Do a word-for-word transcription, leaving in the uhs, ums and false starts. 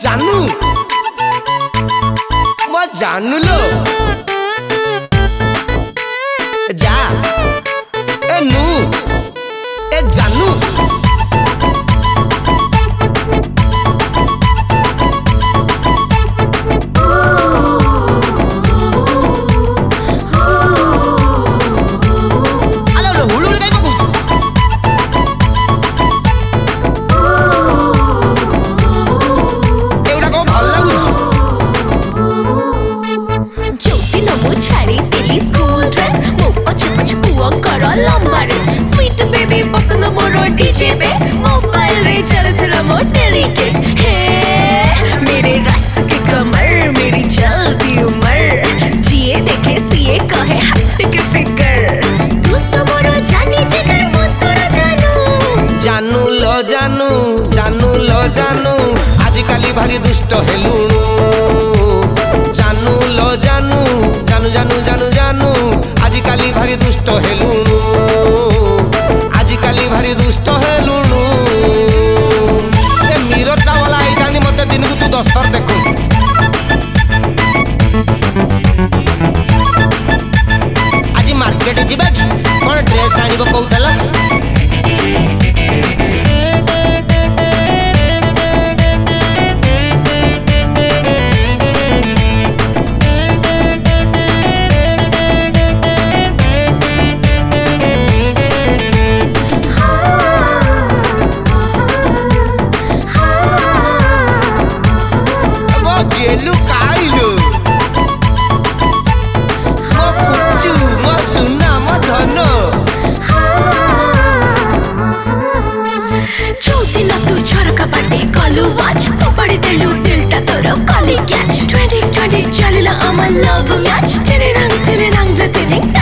जानू म जानू लो जा ए नू ए जानू स्वीट बेबी पसंद मोरो डीजे बेस मोबाइल रे चलथला मो टेलीकेस हे मेरे रस के कमर मेरी चलती उमर जिए देखे सीए कहे हट के फिगर तू तो मोरो जानी जिगर मो तोरा जानू जानू लो जानू जानू लो जानू आजिकाली भारी दुष्ट हेलुणु जानू लो जानू जानू जानू जानू जानू आजिकाली भारी दुष्ट हेलुणु आजिकाली भारी दुष्ट हेलुणु ए मिररटा वाला आइतानी मते दिन को तू दस थर देखु आज मार्केट जिबा कोन ड्रेस आनिबो कहउतला गेलु काइलो मो पुच्चू मो सुना मो धन चौथी ना तू झरका बाटे कलु वाच पकड़ी देलु दिलटा तोर कली कैच ट्वेंटी ट्वेंटी चलिला अमर लव मैच तेरे रंग तेरे रंग तेरे